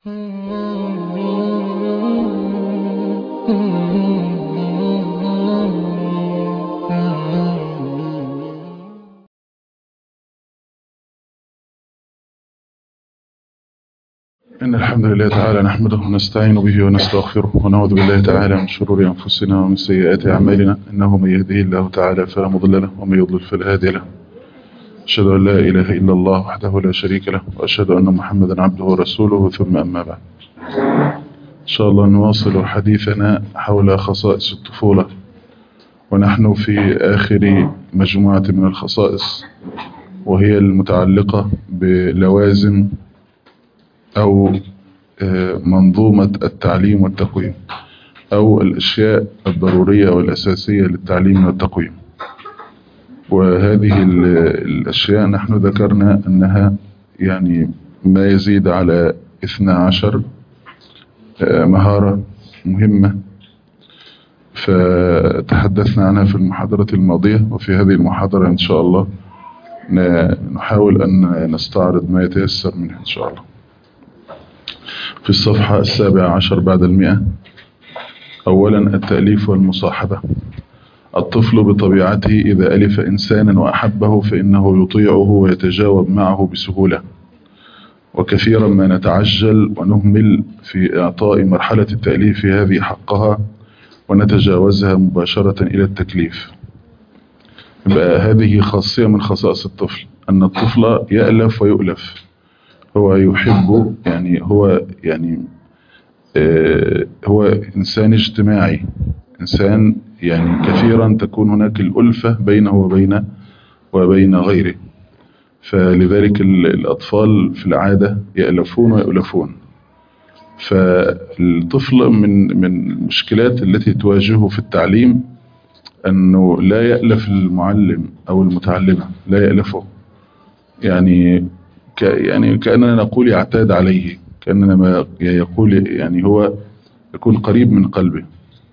إن الحمد لله تعالى نحمده ونستعين به ونستغفره ونعوذ بالله تعالى من شرور أنفسنا ومن سيئات أعمالنا إنه من يهده الله تعالى فلا مضل له ومن يضلل فلا هادي له. أشهد أن لا إله إلا الله وحده لا شريك له وأشهد أن محمدا عبده ورسوله ثم أما بعد. إن شاء الله نواصل حديثنا حول خصائص الطفولة، ونحن في آخر مجموعة من الخصائص، وهي المتعلقة بلوازم أو منظومة التعليم والتقويم، أو الأشياء الضرورية والأساسية للتعليم والتقويم. وهذه الأشياء نحن ذكرنا أنها يعني ما يزيد على 12 مهارة مهمة، فتحدثنا عنها في المحاضرة الماضية، وفي هذه المحاضرة إن شاء الله نحاول أن نستعرض ما يتيسر منها إن شاء الله. في الصفحة 17 بعد 100. أولا التأليف والمصاحبة. الطفل بطبيعته إذا ألف إنسانا وأحبه فإنه يطيعه ويتجاوب معه بسهولة، وكثيرا ما نتعجل ونهمل في إعطاء مرحلة التأليف هذه حقها ونتجاوزها مباشرة إلى التكليف. هذه خاصية من خصائص الطفل، أن الطفل يألف ويؤلف، هو يحب، يعني هو إنسان اجتماعي، إنسان يعني كثيرا تكون هناك الألفة بينه وبين غيره، فلذلك الأطفال في العادة يألفون ويؤلفون. فالطفل من المشكلات التي تواجهه في التعليم أنه لا يألف المعلم أو المتعلمة، لا يألفه، يعني كأننا نقول يعتاد عليه، كأننا ما يقول يعني هو يكون قريب من قلبه.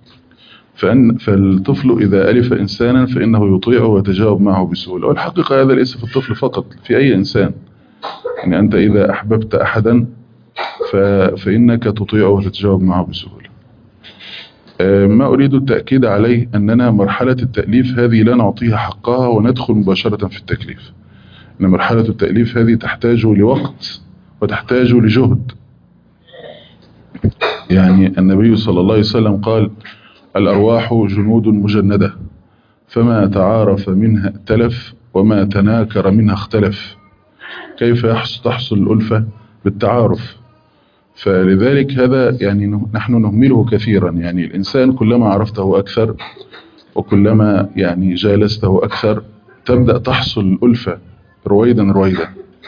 فالطفل إذا ألف إنسانا فإنه يطيعه ويتجاوب معه بسهولة. والحقيقة هذا ليس في الطفل فقط، في أي إنسان. يعني أنت إذا أحببت أحدا فإنك تطيعه وتتجاوب معه بسهولة. ما أريد التأكيد عليه أننا مرحلة التأليف هذه لا نعطيها حقها وندخل مباشرة في التكليف. أن مرحلة التأليف هذه تحتاج لوقت وتحتاج لجهد. يعني النبي صلى الله عليه وسلم قال: الأرواح جنود مجندة، فما تعارف منها ائتلف وما تناكر منها اختلف. كيف تحصل الألفة؟ بالتعارف. فلذلك هذا يعني نحن نهمله كثيرا. يعني الإنسان كلما عرفته أكثر وكلما يعني جالسته أكثر تبدأ تحصل الألفة رويدا رويدا.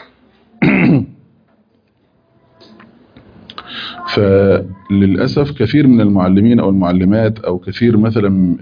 فللأسف كثير من المعلمين أو المعلمات أو كثير مثلا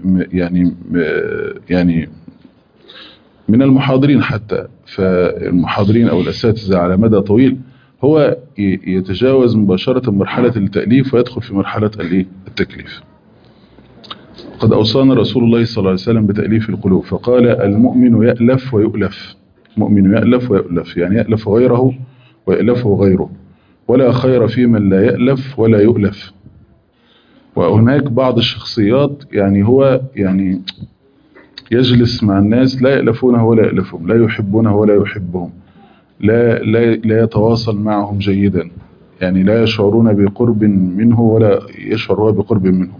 يعني من المحاضرين حتى، فالمحاضرين أو الأساتذة على مدى طويل هو يتجاوز مباشرة مرحلة التأليف ويدخل في مرحلة التكليف. قد أوصانا رسول الله صلى الله عليه وسلم بتأليف القلوب فقال: المؤمن يألف ويؤلف. مؤمن يألف ويؤلف، يعني يألف غيره ويألفه غيره، ولا خير في من لا يألف ولا يؤلف. وهناك بعض الشخصيات يعني هو يعني يجلس مع الناس لا يألفونه ولا يألفهم، لا يحبونه ولا يحبهم، لا يتواصل معهم جيدا، يعني لا يشعرون بقرب منه ولا يشعر هو بقرب منهم.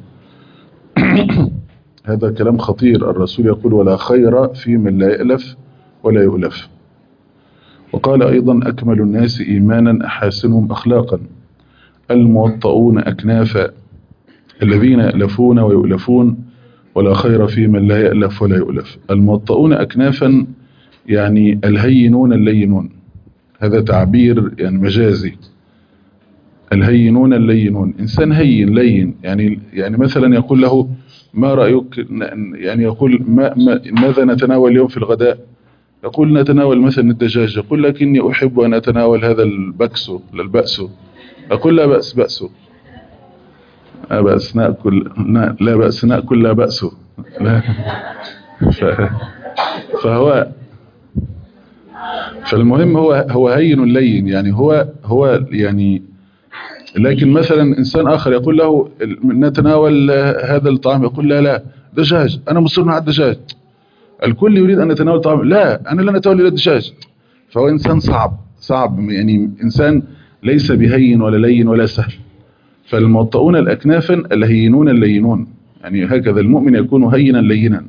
هذا كلام خطير. الرسول يقول: ولا خير في من لا يألف ولا يؤلف. وقال أيضا: أكمل الناس إيمانا أحاسنهم أخلاقا، الموطؤون أكنافا، الذين يألفون ويؤلفون، ولا خير في من لا يألف ولا يؤلف. الموطؤون أكنافا يعني الهينون اللينون، هذا تعبير يعني مجازي. الهينون اللينون، إنسان هين لين، يعني مثلا يقول له: ما رأيك، يعني يقول ماذا نتناول اليوم في الغداء؟ يقول: نتناول مثلا الدجاج. يقول: لكني أحب أن أتناول هذا البكسو للبأسو. أقول: لا بأس بأسه، لا بأس نأكل، لا بأس نأكل، لا بأسه. لا. فالمهم هو هين لين، يعني هو يعني لكن مثلا إنسان آخر يقول له نتناول هذا الطعام، يقول لا دجاج، أنا مصر على الدجاج. الكل يريد أن يتناول طعام، لا أنا لا أتناول إلا الدجاج. فهو إنسان صعب يعني إنسان ليس بهين ولا لين ولا سهل. فالموطؤون الأكنافا الهينون اللينون، يعني هكذا المؤمن يكون هينا لينا.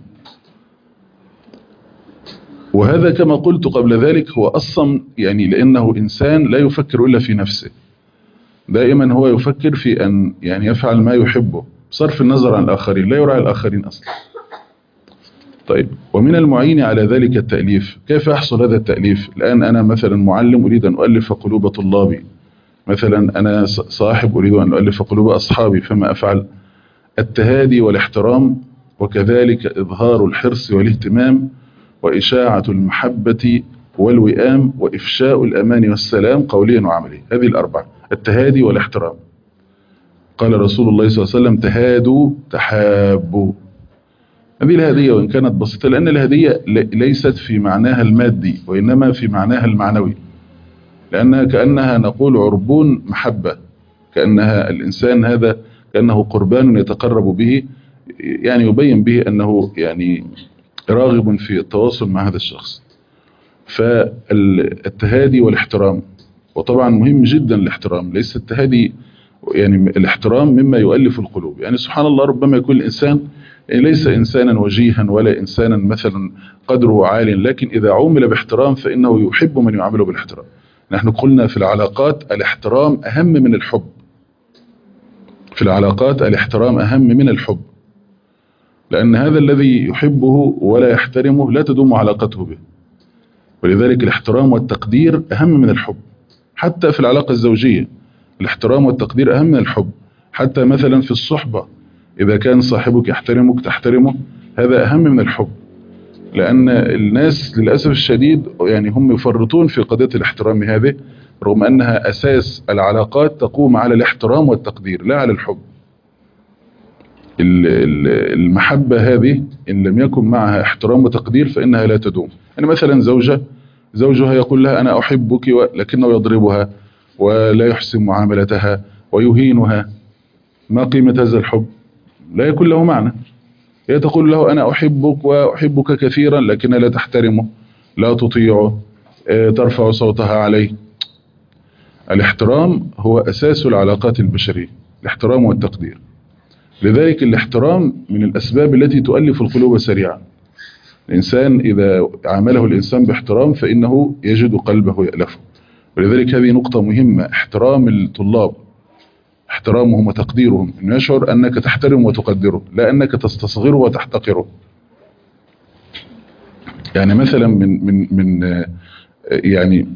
وهذا كما قلت قبل ذلك هو أصلا يعني لأنه إنسان لا يفكر إلا في نفسه، دائما هو يفكر في أن يعني يفعل ما يحبه بصرف النظر عن الآخرين، لا يراعي الآخرين أصلا. طيب، ومن المعين على ذلك التأليف. كيف يحصل هذا التأليف؟ الآن أنا مثلا معلم أريد أن أؤلف قلوب طلابي، مثلا أنا صاحب أريد أن أؤلف قلوب أصحابي، فما أفعل؟ التهادي والاحترام، وكذلك إظهار الحرص والاهتمام، وإشاعة المحبة والوئام، وإفشاء الأمان والسلام قوليا وعمليا. هذه الأربعة: التهادي والاحترام. قال رسول الله صلى الله عليه وسلم: تهادوا تحابوا. هذه الهدية وإن كانت بسيطة، لأن الهدية ليست في معناها المادي وإنما في معناها المعنوي، لأنها كأنها نقول عربون محبة، كأنها الإنسان هذا كأنه قربان يتقرب به، يعني يبين به أنه يعني راغب في التواصل مع هذا الشخص. فالتهادي والاحترام، وطبعا مهم جدا الاحترام، ليس التهادي يعني الاحترام مما يؤلف القلوب. يعني سبحان الله ربما يكون الإنسان يعني ليس إنسانا وجيها ولا إنسانا مثلا قدره عال، لكن إذا عومل باحترام فإنه يحب من يعامله بالاحترام. نحن قلنا في العلاقات الاحترام أهم من الحب، في العلاقات الاحترام أهم من الحب، لأن هذا الذي يحبه ولا يحترمه لا تدوم علاقته به. ولذلك الاحترام والتقدير أهم من الحب. حتى في العلاقة الزوجية الاحترام والتقدير أهم من الحب. حتى مثلا في الصحبة إذا كان صاحبك يحترمك تحترمه، هذا أهم من الحب. لأن الناس للأسف الشديد يعني هم يفرطون في قضية الاحترام هذه، رغم أنها أساس العلاقات تقوم على الاحترام والتقدير لا على الحب. المحبة هذه إن لم يكن معها احترام وتقدير فإنها لا تدوم. يعني مثلا زوجها يقول لها أنا أحبك، لكنه يضربها ولا يحسن معاملتها ويهينها، ما قيمة هذا الحب؟ لا يكون له معنى. هي تقول له أنا أحبك وأحبك كثيرا، لكنها لا تحترمه، لا تطيعه، ترفع صوتها عليه. الاحترام هو أساس العلاقات البشرية، الاحترام والتقدير. لذلك الاحترام من الأسباب التي تؤلف القلوب سريعا. الإنسان إذا عامله الإنسان باحترام فإنه يجد قلبه يألفه. ولذلك هذه نقطة مهمة، احترام الطلاب، احترامهم وتقديرهم، أن يشعر أنك تحترم وتقدره، لا أنك تستصغره وتحتقره. يعني مثلا يعني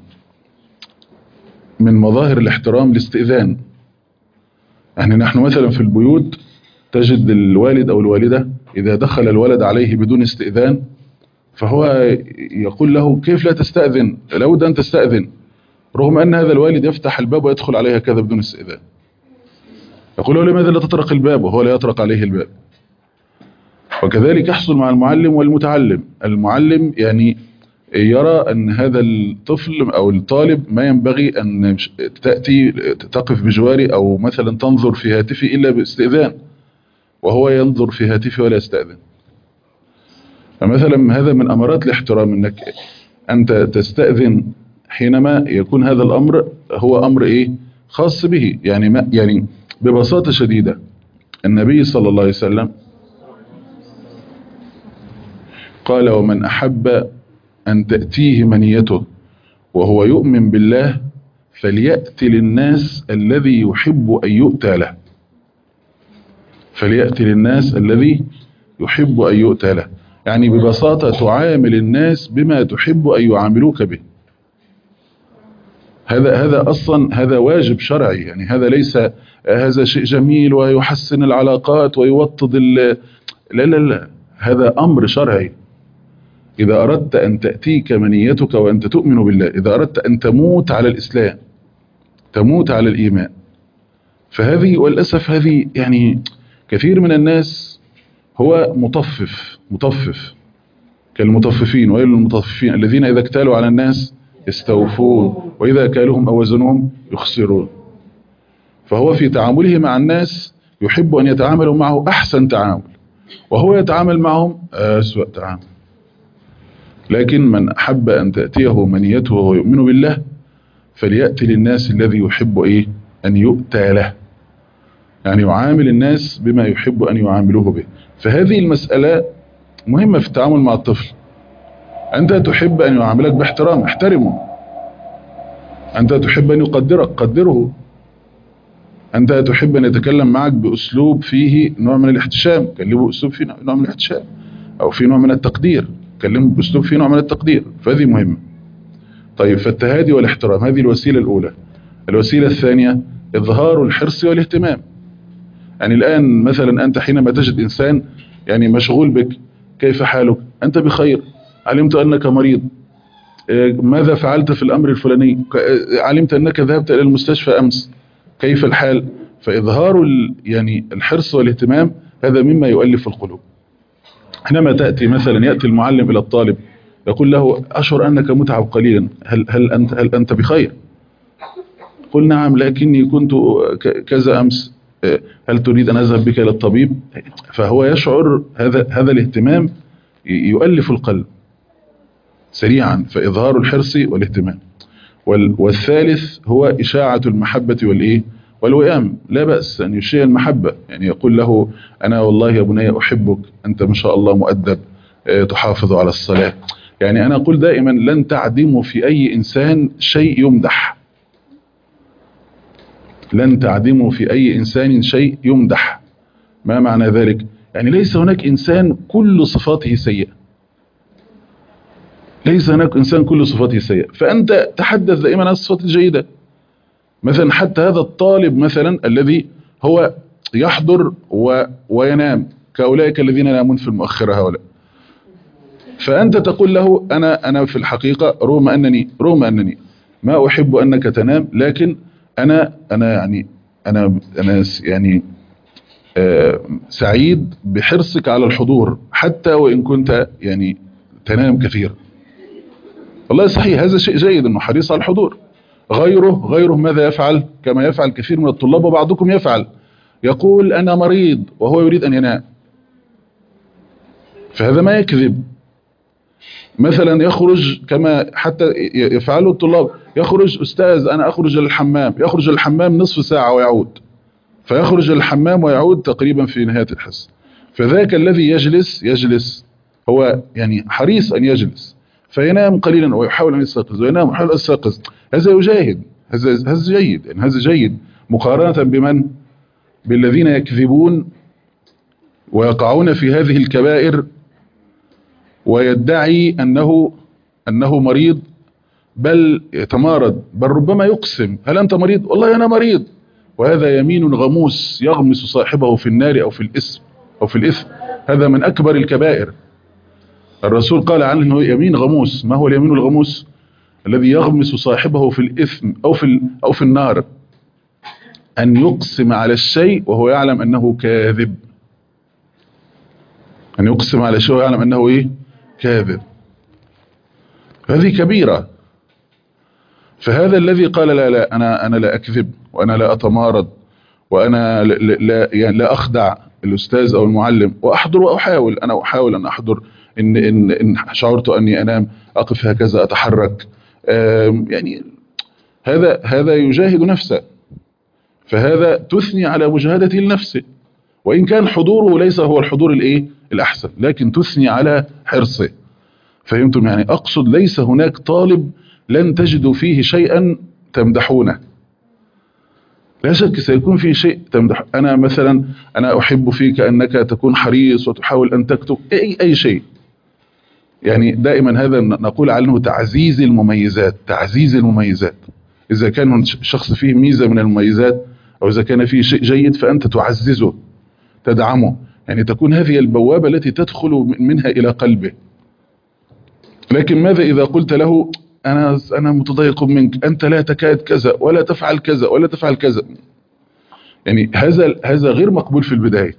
من مظاهر الاحترام الاستئذان. يعني نحن مثلا في البيوت تجد الوالد أو الوالدة إذا دخل الولد عليه بدون استئذان فهو يقول له كيف لا تستأذن، لابد أن تستأذن، رغم أن هذا الوالد يفتح الباب ويدخل عليها كذا بدون استئذان. يقول له لماذا لا تطرق الباب وهو لا يطرق عليه الباب. وكذلك يحصل مع المعلم والمتعلم. المعلم يعني يرى أن هذا الطفل أو الطالب ما ينبغي أن تأتي تقف بجواري أو مثلا تنظر في هاتفي إلا باستئذان، وهو ينظر في هاتفي ولا يستأذن. فمثلا هذا من أمارات الاحترام، أنك أنت تستأذن حينما يكون هذا الأمر هو أمر إيه خاص به. يعني ما يعني ببساطة شديدة النبي صلى الله عليه وسلم قال ومن أحب أن تأتيه منيته وهو يؤمن بالله فليأتي للناس الذي يحب أن يؤتى له. فليأتي للناس الذي يحب أن يؤتى له، يعني ببساطة تعامل الناس بما تحب أن يعاملوك به. هذا أصلا هذا واجب شرعي. يعني هذا ليس هذا شيء جميل ويحسن العلاقات ويوطد لا، هذا أمر شرعي. إذا أردت أن تأتيك منيتك وأنت تؤمن بالله، إذا أردت أن تموت على الإسلام، تموت على الإيمان، فهذه والأسف هذه يعني كثير من الناس هو مطفف كالمطففين. ويل للمطففين الذين إذا اكتالوا على الناس يستوفون وإذا كالوهم أو وزنهم يخسرون. فهو في تعامله مع الناس يحب أن يتعاملوا معه أحسن تعامل، وهو يتعامل معهم أسوأ تعامل. لكن من أحب أن تأتيه منيته وهو يؤمن بالله فليأتي للناس الذي يحب أن يؤتى له، يعني يعامل الناس بما يحب أن يعاملوه به. فهذه المسألة مهمة في التعامل مع الطفل. أنت تحب أن يعاملك باحترام، احترمه. أنت تحب أن يقدرك، قدره. أنت تحب أن يتكلم معك بأسلوب فيه نوع من الاحتشام، كلمه بأسلوب فيه نوع من الاحتشام، أو فيه نوع من التقدير، كلمه بأسلوب فيه نوع من التقدير. فهذه مهمة. طيب، فالتهادي والاحترام هذه الوسيلة الأولى. الوسيلة الثانية إظهار الحرص والاهتمام. يعني الآن مثلا أنت حينما تجد إنسان يعني مشغول بك، كيف حالك؟ أنت بخير، علمت أنك مريض، ماذا فعلت في الأمر الفلاني؟ علمت أنك ذهبت إلى المستشفى أمس، كيف الحال؟ فإظهار يعني الحرص والاهتمام هذا مما يؤلف القلوب. حينما تأتي مثلا يأتي المعلم إلى الطالب يقول له أشعر أنك متعب قليلا، هل أنت بخير؟ قل نعم لكني كنت كذا أمس، هل تريد أن أذهب بك إلى الطبيب؟ فهو يشعر هذا الاهتمام يؤلف القلب سريعا. فإظهار الحرص والاهتمام. والثالث هو إشاعة المحبة والوئام. لا بأس أن يشيع المحبة، يعني يقول له أنا والله يا بني أحبك، أنت ما شاء الله مؤدب، تحافظ على الصلاة. يعني أنا أقول دائما لن تعدموا في أي إنسان شيء يمدح، لن تعدموا في أي إنسان شيء يمدح. ما معنى ذلك؟ يعني ليس هناك إنسان كل صفاته سيئة، ليس هناك إنسان كل صفاته سيئة. فأنت تحدث دائما عن الصفات الجيدة. مثلا حتى هذا الطالب مثلا الذي هو يحضر وينام كأولئك الذين ينامون في المؤخرة هؤلاء، فأنت تقول له أنا في الحقيقة رغم أنني ما أحب أنك تنام، لكن أنا يعني سعيد بحرصك على الحضور حتى وإن كنت يعني تنام كثيرا. والله صحيح هذا شيء جيد أنه حريص على الحضور. غيره ماذا يفعل؟ كما يفعل كثير من الطلاب وبعضكم يفعل، يقول أنا مريض وهو يريد أن ينام. فهذا ما يكذب. مثلا يخرج كما حتى يفعله الطلاب، يخرج أستاذ أنا أخرج للحمام، يخرج للحمام نصف ساعة ويعود، فيخرج للحمام ويعود تقريبا في نهاية الحصة. فذاك الذي يجلس هو يعني حريص أن يجلس، فينام قليلا ويحاول أن يستيقظ، وينام ويحاول أن يستيقظ. هذا يجاهد، هذا جيد، يعني هذا جيد مقارنة بمن؟ بالذين يكذبون ويقعون في هذه الكبائر ويدعي أنه مريض، بل يتمارض، بل ربما يقسم هل أنت مريض؟ والله أنا مريض. وهذا يمين غموس يغمس صاحبه في النار أو في الإثم. هذا من أكبر الكبائر. الرسول قال عنه أنه يمين غموس. ما هو اليمين الغموس؟ الذي يغمس صاحبه في الإثم أو في النار، أن يقسم على الشيء وهو يعلم أنه كاذب. أن يقسم على شيء وهو يعلم أنه كاذب. هذه كبيرة. فهذا الذي قال لا أنا لا أكذب، وأنا لا أتمارض، وأنا لا أخدع الأستاذ أو المعلم، وأحضر وأحاول. أنا أحاول أن أحضر، إن شعرت أني أنام أقف هكذا أتحرك. يعني هذا يجاهد نفسه. فهذا تثني على مجاهدته لنفسه، وإن كان حضوره ليس هو الحضور الأحسن، لكن تثني على حرصه. فهمتم؟ يعني أقصد ليس هناك طالب لن تجدوا فيه شيئا تمدحونه، لا شك سيكون فيه شيء تمدح. أنا مثلا أنا أحب فيك أنك تكون حريص وتحاول أن تكتب أي شيء. يعني دائما هذا نقول عنه تعزيز المميزات. إذا كان الشخص فيه ميزة من المميزات أو إذا كان فيه شيء جيد فأنت تعززه، تدعمه، يعني تكون هذه البوابة التي تدخل منها إلى قلبه. لكن ماذا إذا قلت له أنا متضايق منك، أنت لا تكاد كذا ولا تفعل كذا ولا تفعل كذا؟ يعني هذا غير مقبول في البداية،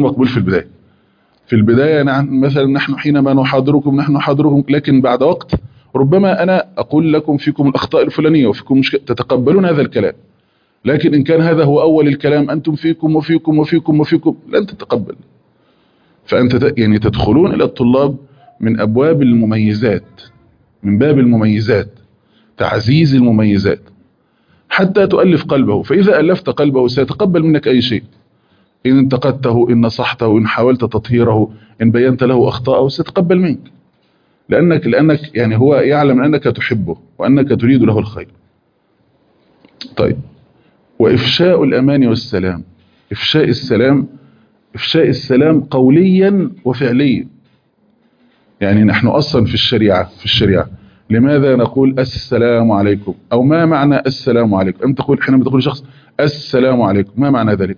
في البداية مثلا نحن حينما نحاضركم، لكن بعد وقت ربما أنا أقول لكم فيكم الأخطاء الفلانية وفيكم مشكلة، تتقبلون هذا الكلام. لكن إن كان هذا هو أول الكلام أنتم فيكم وفيكم وفيكم وفيكم لن تتقبل. فأنت يعني تدخلون إلى الطلاب من أبواب المميزات، من باب المميزات، تعزيز المميزات حتى تؤلف قلبه. فإذا ألفت قلبه سيتقبل منك أي شيء، إن انتقدته، إن نصحته، إن حاولت تطهيره، إن بينت له أخطاءه، سيتقبل منك، لأنك يعني هو يعلم أنك تحبه وأنك تريد له الخير. طيب، وإفشاء الأمان والسلام. إفشاء السلام، إفشاء السلام قوليا وفعليا. يعني نحن أصلا في الشريعة لماذا نقول السلام عليكم؟ أو ما معنى السلام عليكم؟ أنت تقول حينما تقول لشخص السلام عليكم، ما معنى ذلك؟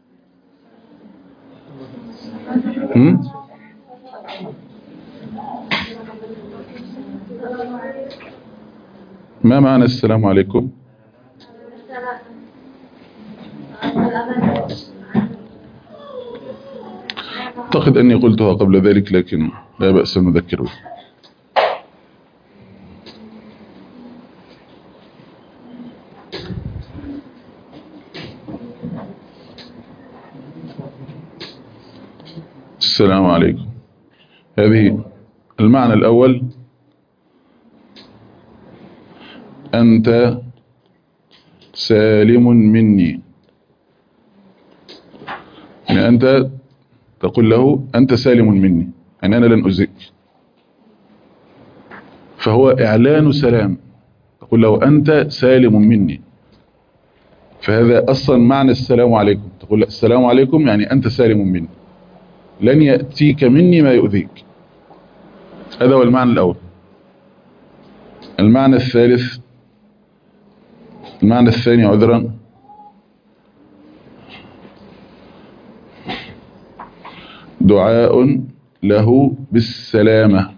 ما معنى السلام عليكم؟ أعتقد أني قلتها قبل ذلك، لكن لا بأس أن نذكر به. السلام عليكم، هذه المعنى الأول: أنت سالم مني. يعني أنت تقول له أنت سالم مني، يعني أنا لن أزيك، فهو إعلان سلام. تقول له أنت سالم مني، فهذا أصلا معنى السلام عليكم. تقول السلام عليكم يعني أنت سالم مني، لن يأتيك مني ما يؤذيك. هذا هو المعنى الأول. المعنى الثالث، المعنى الثاني عذرا: دعاء له بالسلامة.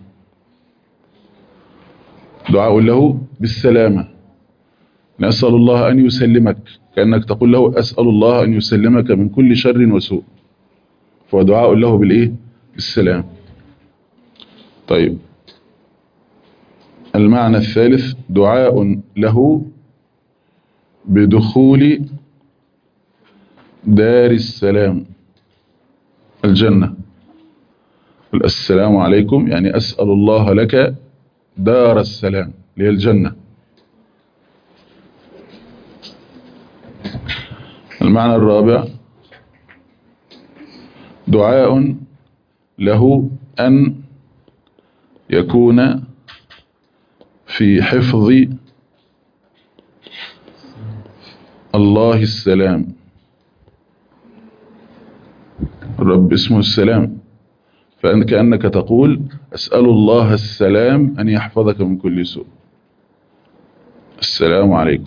دعاء له بالسلامة، نسأل الله أن يسلمك، كأنك تقول له أسأل الله أن يسلمك من كل شر وسوء، فهو دعاء له بالإيه؟ بالسلام. طيب، المعنى الثالث: دعاء له بدخول دار السلام، الجنة. السلام عليكم يعني أسأل الله لك دار السلام، اللي هي الجنة. المعنى الرابع: دعاء له أن يكون في حفظ الله السلام. الرب اسمه السلام، فأنت كأنك تقول أسأل الله السلام أن يحفظك من كل سوء. السلام عليكم.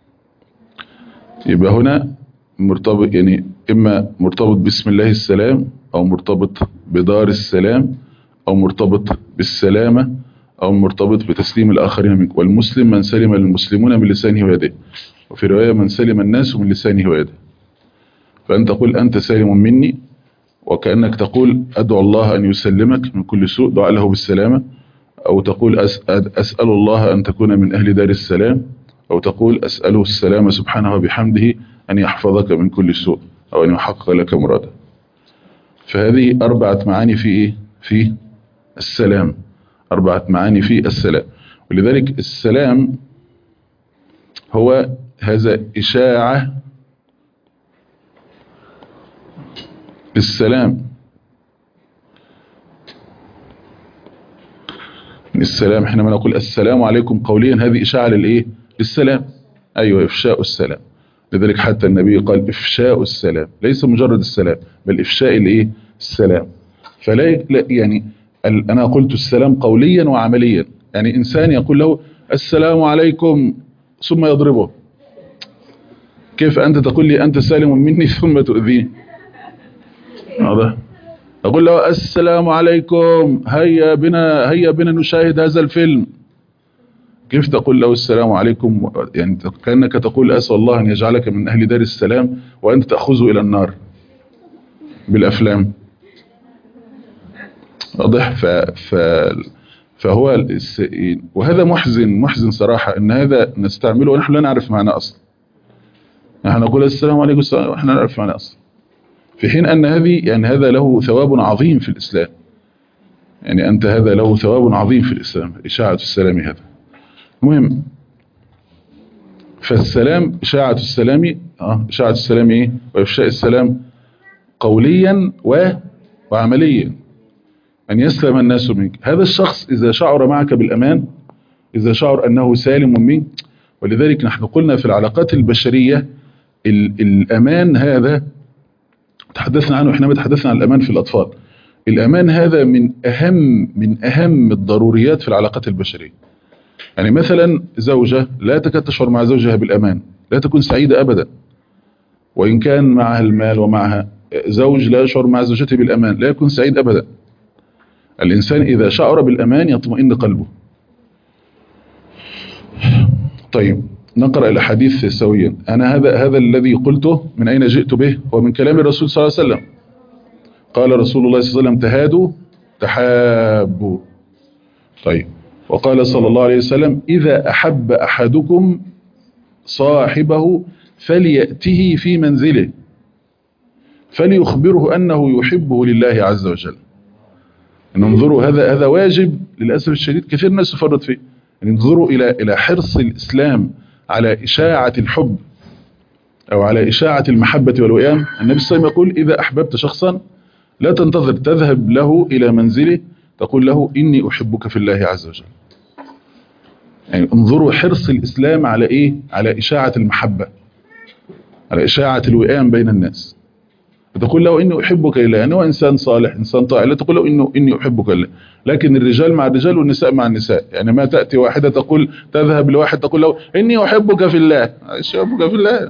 يبقى هنا مرتبط، يعني إما مرتبط باسم الله السلام، أو مرتبط بدار السلام، أو مرتبط بالسلامة، أو مرتبط بتسليم الآخرين منك. والمسلم من سلم المسلمون من لسانه ويده، وفي رواية من سلم الناس من لسانه ويده. فأنت تقول أنت سالم مني، وكأنك تقول أدعو الله أن يسلمك من كل سوء، دعاء له بالسلامة. أو تقول أسأل الله أن تكون من أهل دار السلام، أو تقول أسأله السلام سبحانه وبحمده أن يحفظك من كل سوء، أو أن يحقق لك مرادا. فهذه 4 معاني في إيه؟ في السلام. 4 معاني في السلام. ولذلك السلام هو هذا إشاعة للسلام. السلام حينما نقول السلام عليكم قوليا، هذه إشاعة للإيه؟ للسلام. أيوة، إفشاء السلام. لذلك حتى النبي قال إفشاء السلام، ليس مجرد السلام، بل إفشاء الإيه؟ السلام. فلا يعني أنا قلت السلام قوليا وعمليا. يعني إنسان يقول له السلام عليكم ثم يضربه، كيف أنت تقول لي أنت سالم مني ثم تؤذيني؟ واضح؟ أقول له السلام عليكم، هيا بنا نشاهد هذا الفيلم. كيف تقول له السلام عليكم؟ يعني كأنك تقول أسأل الله أن يجعلك من أهل دار السلام، وأنت تأخذه إلى النار بالأفلام. واضح؟ فهو وهذا محزن صراحة، أن هذا نستعمله ونحن لا نعرف معناه أصلا. نحن نقول السلام عليكم السلام واحنا نعرف معنى اصلا، في حين ان هذا له ثواب عظيم في الاسلام. يعني انت هذا له ثواب عظيم في الاسلام، اشاعة السلام هذا مهم. فالسلام اشاعة السلام ايه؟ وافشاء السلام قوليا وعمليا، ان يسلم الناس منك. هذا الشخص اذا شعر معك بالامان، اذا شعر انه سالم منك. ولذلك نحن قلنا في العلاقات البشرية الأمان هذا تحدثنا عنه حينما تحدثنا عن الأمان في الأطفال. الأمان هذا من أهم الضروريات في العلاقات البشرية. يعني مثلا زوجة لا تكاد تشعر مع زوجها بالأمان لا تكون سعيدة أبدا، وإن كان معها المال ومعها. زوج لا يشعر مع زوجته بالأمان لا يكون سعيد أبدا. الإنسان إذا شعر بالأمان يطمئن قلبه. طيب نقرأ الحديث سويا. أنا هذا الذي قلته من أين جئت به؟ هو من كلام الرسول صلى الله عليه وسلم. قال رسول الله صلى الله عليه وسلم: تهادوا تحابوا. طيب، وقال صلى الله عليه وسلم: إذا أحب أحدكم صاحبه فليأته في منزله فليخبره أنه يحبه لله عز وجل. ننظروا، هذا واجب للأسف الشديد كثير الناس يفرط فيه. انظروا إلى حرص الإسلام على إشاعة الحب أو على إشاعة المحبة والوئام. النبي صلى الله عليه وسلم يقول: إذا أحببت شخصا لا تنتظر، تذهب له إلى منزله تقول له: إني أحبك في الله عز وجل. يعني انظروا حرص الإسلام على إيه؟ على إشاعة المحبة، على إشاعة الوئام بين الناس. تقول له: إني أحبك لله، يعني هو إنسان صالح إنسان طائع، لا تقول له إني أحبك لله. لكن الرجال مع الرجال والنساء مع النساء. يعني ما تأتي واحدة تذهب لواحد تقول له: إني أحبك في الله. إيش أحبك في الله؟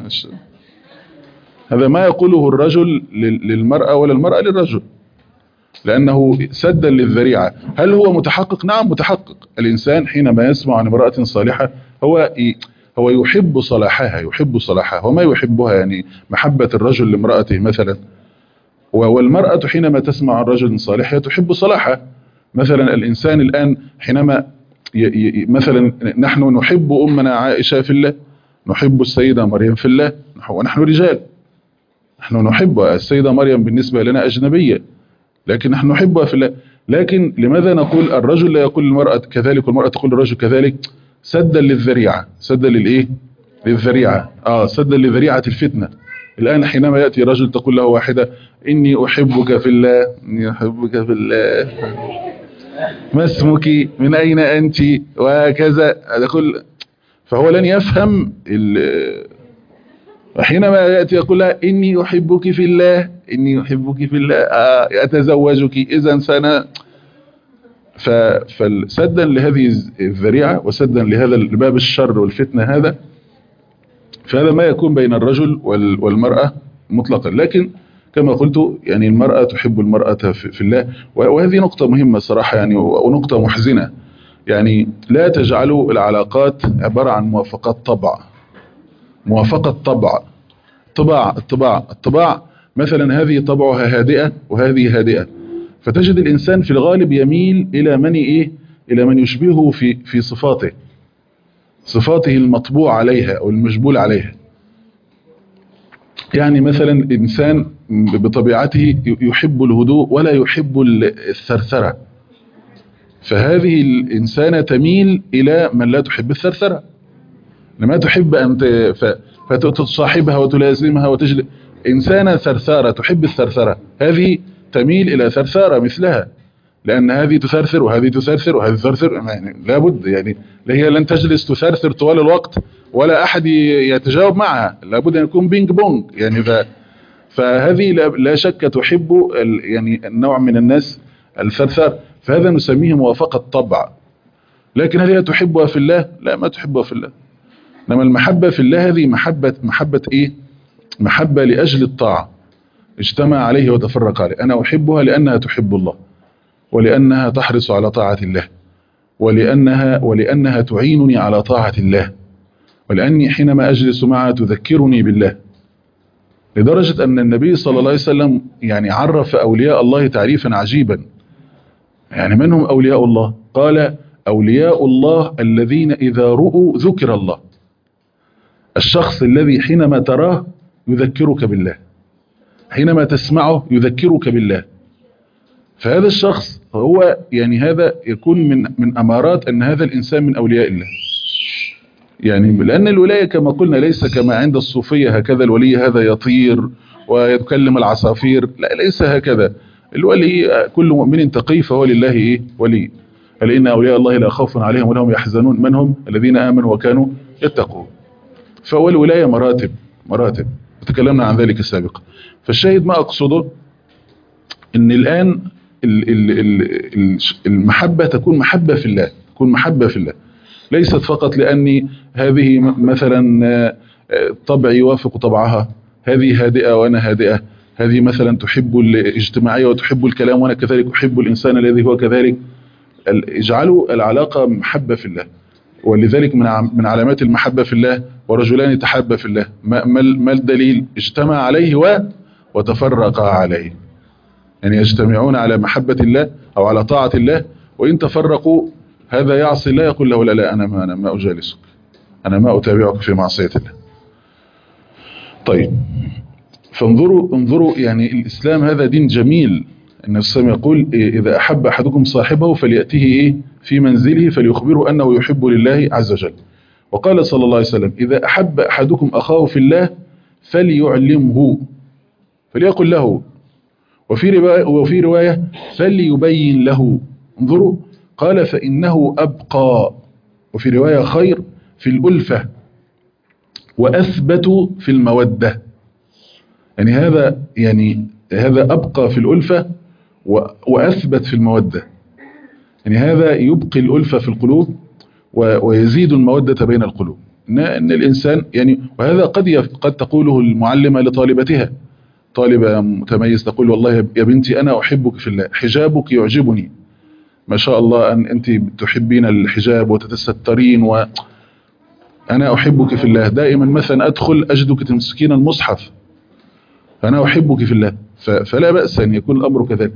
هذا ما يقوله الرجل للمرأة ولا المرأة للرجل، لأنه سدا للذريعة. هل هو متحقق؟ نعم متحقق. الإنسان حينما يسمع عن امرأة صالحة هو يحب صلاحها وما يحبها، يعني محبة الرجل لامرأته مثلا. والمرأة حينما تسمع عن رجل صالح هي تحب صلاحه. مثلا الإنسان الآن حينما مثلا نحن نحب أمنا عائشة في الله، نحب السيدة مريم في الله، ونحن رجال. نحن نحب السيدة مريم بالنسبة لنا أجنبية، لكن نحن نحبها في الله. لكن لماذا نقول الرجل لا يقول المرأة كذلك والمرأة تقول الرجل كذلك؟ سدا للذريعة. سدا للإيه؟ للذريعة. سدا لذريعة الفتنة. الآن حينما يأتي رجل تقول له واحدة: إني أحبك في الله، إني أحبك في الله، ما اسمك، من أين أنت، وكذا. فهو لن يفهم حينما يأتي يقول لها: إني أحبك في الله، إني أحبك في الله، أتزوجك إذا سنة. فسدا لهذه الذريعة وسدا لهذا الباب الشر والفتنة هذا، فهذا ما يكون بين الرجل والمرأة مطلقا. لكن كما قلت يعني المرأة تحب المرأة في الله. وهذه نقطة مهمة صراحة يعني، ونقطة محزنة. يعني لا تجعلوا العلاقات عبارة عن موافقات طبع. موافقة الطباع مثلا، هذه طبعها هادئة وهذه هادئة، فتجد الإنسان في الغالب يميل إلى من يشبهه في صفاته المطبوع عليها أو المجبول عليها. يعني مثلا إنسان بطبيعته يحب الهدوء ولا يحب الثرثرة، فهذه الإنسانة تميل إلى من لا تحب الثرثرة، لما تحب أن فتصاحبها وتلازمها وتجلب. إنسانة ثرثارة تحب الثرثرة، هذه تميل إلى ثرثارة مثلها، لأن هذه تثرثر وهذه تثرثر وهذه تثرثر. يعني لابد، يعني هي لن تجلس تثرثر طوال الوقت ولا أحد يتجاوب معها، لابد أن يكون بينج بونج يعني. فهذه لا شك تحب يعني النوع من الناس الثرثار، فهذا نسميه موافقة طبع. لكن هل هي تحبها في الله؟ لا، ما تحبها في الله. إنما المحبة في الله هذه محبة إيه؟ محبة لأجل الطاعة، اجتمع عليه وتفرق عليه. أنا أحبها لأنها تحب الله، ولأنها تحرص على طاعة الله، ولأنها تعينني على طاعة الله، ولأني حينما أجلس معها تذكرني بالله. لدرجة أن النبي صلى الله عليه وسلم يعني عرف أولياء الله تعريفا عجيبا. يعني من هم أولياء الله؟ قال: أولياء الله الذين إذا رؤوا ذكر الله. الشخص الذي حينما تراه يذكرك بالله، حينما تسمعه يذكرك بالله. فهذا الشخص هو يعني هذا يكون من أمارات أن هذا الإنسان من أولياء الله. يعني لأن الولاية كما قلنا ليس كما عند الصوفية هكذا الولي هذا يطير ويتكلم العصافير، لا، ليس هكذا. الولي كل مؤمن تقي فهو لله إيه؟ ولي. قال إن أولياء الله لا خوف عليهم ولا هم يحزنون، من هم؟ الذين آمنوا وكانوا يتقون. فهو الولاية مراتب تكلمنا عن ذلك سابقا. فالشاهد ما أقصده إن الآن المحبة تكون محبة في الله، تكون محبة في الله، ليست فقط لأني هذه مثلا طبعي يوافق طبعها، هذه هادئة وأنا هادئة، هذه مثلا تحب الاجتماعية وتحب الكلام وأنا كذلك أحب الإنسان الذي هو كذلك. اجعلوا العلاقة محبة في الله. ولذلك من علامات المحبة في الله ورجلان تحابا في الله، ما الدليل؟ اجتمع عليه وتفرقا عليه. يعني يجتمعون على محبة الله أو على طاعة الله، وإن تفرقوا هذا يعصي الله يقول له لا أنا ما أجالسك، أنا ما أتابعك في معصية الله. طيب، انظروا يعني الإسلام هذا دين جميل. النبي صلى الله عليه وسلم يقول إذا أحب أحدكم صاحبه فليأته في منزله فليخبره أنه يحب لله عز وجل. وقال صلى الله عليه وسلم إذا أحب أحدكم أخاه في الله فليعلمه، فليقل له. وفي رواية فليبين له. انظروا، قال فإنه أبقى، وفي رواية خير في الألفة وأثبت في المودة. يعني هذا أبقى في الألفة وأثبت في المودة. يعني هذا يبقي الألفة في القلوب ويزيد المودة بين القلوب. إن الإنسان يعني، وهذا قد تقوله المعلمة لطالبتها، طالبة متميز تقول والله يا بنتي أنا أحبك في الله، حجابك يعجبني، ما شاء الله أنت تحبين الحجاب وتتسترين، وأنا أحبك في الله. دائما مثلا أدخل أجدك تمسكين المصحف، أنا أحبك في الله. فلا بأس أن يكون الأمر كذلك.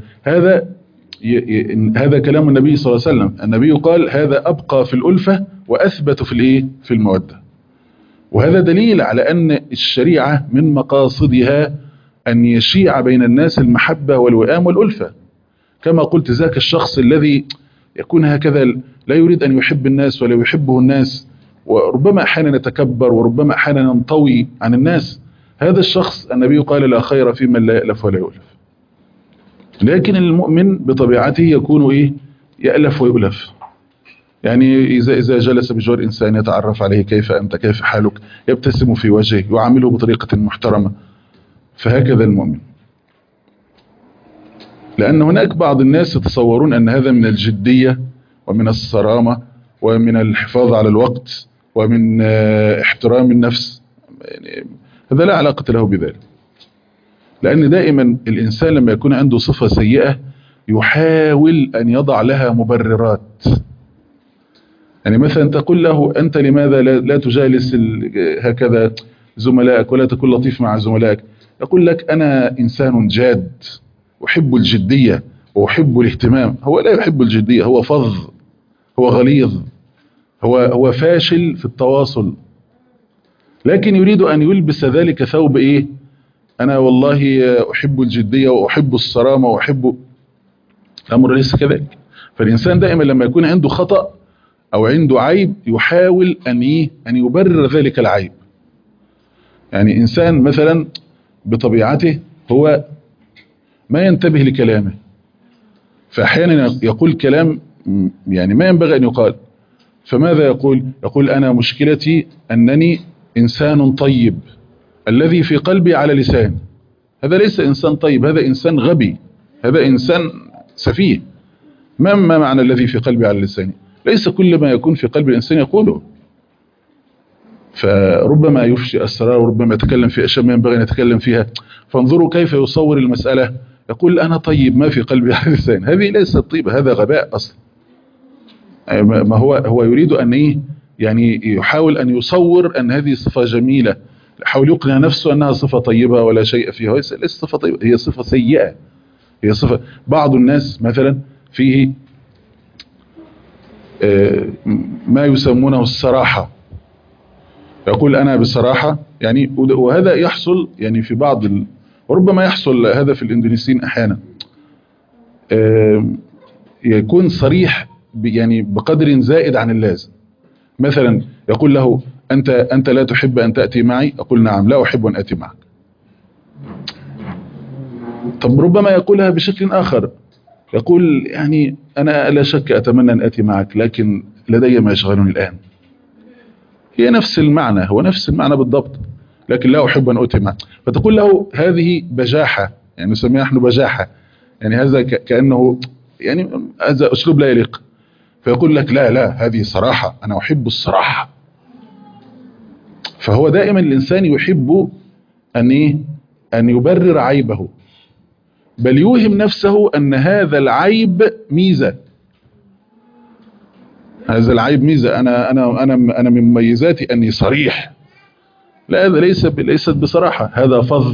هذا كلام النبي صلى الله عليه وسلم. النبي قال هذا أبقى في الألفة وأثبت في المودة. وهذا دليل على أن الشريعة من مقاصدها أن يشيع بين الناس المحبة والوئام والألفة. كما قلت ذاك الشخص الذي يكون هكذا لا يريد أن يحب الناس ولا يحبه الناس، وربما أحيانا يتكبر وربما أحيانا ينطوي عن الناس، هذا الشخص النبي قال لا خير في من لا يألف ولا يؤلف. لكن المؤمن بطبيعته يكون يألف ويؤلف. يعني إذا جلس بجوار إنسان يتعرف عليه كيف أنت، كيف حالك، يبتسم في وجهه، يعامله بطريقة محترمة. فهكذا المؤمن. لأن هناك بعض الناس يتصورون أن هذا من الجدية ومن الصرامة ومن الحفاظ على الوقت ومن احترام النفس. يعني هذا لا علاقة له بذلك. لأن دائما الإنسان لما يكون عنده صفة سيئة يحاول أن يضع لها مبررات. يعني مثلا تقول له أنت لماذا لا تجالس هكذا زملائك ولا تكون لطيف مع زملائك؟ يقول لك أنا إنسان جاد، أحب الجدية وأحب الاهتمام. هو لا يحب الجدية، هو فظ، هو غليظ، هو فاشل في التواصل، لكن يريد أن يلبس ذلك ثوب أنا والله أحب الجدية وأحب الصرامة وأحب. الأمر ليس كذلك. فالإنسان دائما لما يكون عنده خطأ أو عنده عيب يحاول أن يبرر ذلك العيب. يعني إنسان مثلا بطبيعته هو ما ينتبه لكلامه، فأحيانا يقول كلام يعني ما ينبغي أن يقال. فماذا يقول أنا مشكلتي أنني إنسان طيب، الذي في قلبي على لسان. هذا ليس إنسان طيب، هذا إنسان غبي، هذا إنسان سفيه. ما معنى الذي في قلبي على لساني؟ ليس كل ما يكون في قلب الإنسان يقوله. فربما يفشي أسرار وربما يتكلم في أشياء ما ينبغي أن يتكلم فيها. فانظروا كيف يصور المسألة، يقول أنا طيب ما في قلبي على لسان. هذه ليست طيبة، هذا غباء أصلا. ما هو يريد أن يعني يحاول أن يصور أن هذه صفة جميلة، يحاول يقنع نفسه أنها صفة طيبة ولا شيء فيها. ليست صفة طيبة، هي صفة سيئة. هي صفة. بعض الناس مثلا فيه ما يسمونه الصراحة، يقول أنا بصراحة يعني، وهذا يحصل يعني في بعض وربما يحصل هذا في الإندونيسيين أحيانا، يكون صريح يعني بقدر زائد عن اللازم. مثلا يقول له أنت لا تحب أن تأتي معي؟ أقول نعم لا أحب أن أتي معك. طب ربما يقولها بشكل آخر، يقول يعني أنا لا شك أتمنى أن أتي معك لكن لدي ما يشغلني الآن. هي نفس المعنى، هو نفس المعنى بالضبط، لكن لا أحب أن أتي معك. فتقول له هذه بجاحة، يعني نسميها نحن بجاحة، يعني هذا كأنه يعني هذا أسلوب لا يليق. فيقول لك لا لا هذه صراحة، أنا أحب الصراحة. فهو دائما الإنسان يحب أن إيه؟ أن يبرر عيبه، بل يوهم نفسه أن هذا العيب ميزة. هذا العيب ميزة، أنا من مميزاتي أني صريح. لا، هذا ليست بصراحة، هذا فظ.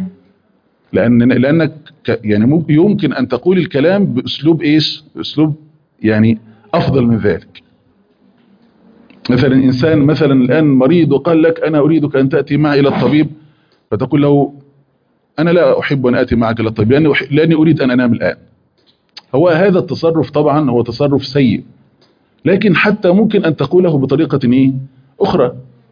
لأنك يعني يمكن أن تقول الكلام بأسلوب إيش؟ بأسلوب يعني أفضل من ذلك. مثلا إنسان مثلا الآن مريض وقال لك أنا أريدك أن تأتي معي إلى الطبيب، فتقول له أنا لا أحب أن آتي معك إلى الطبيب لأني أريد أن أنام الآن. هو هذا التصرف طبعا هو تصرف سيء، لكن حتى ممكن أن تقوله بطريقة إيه؟ أخرى،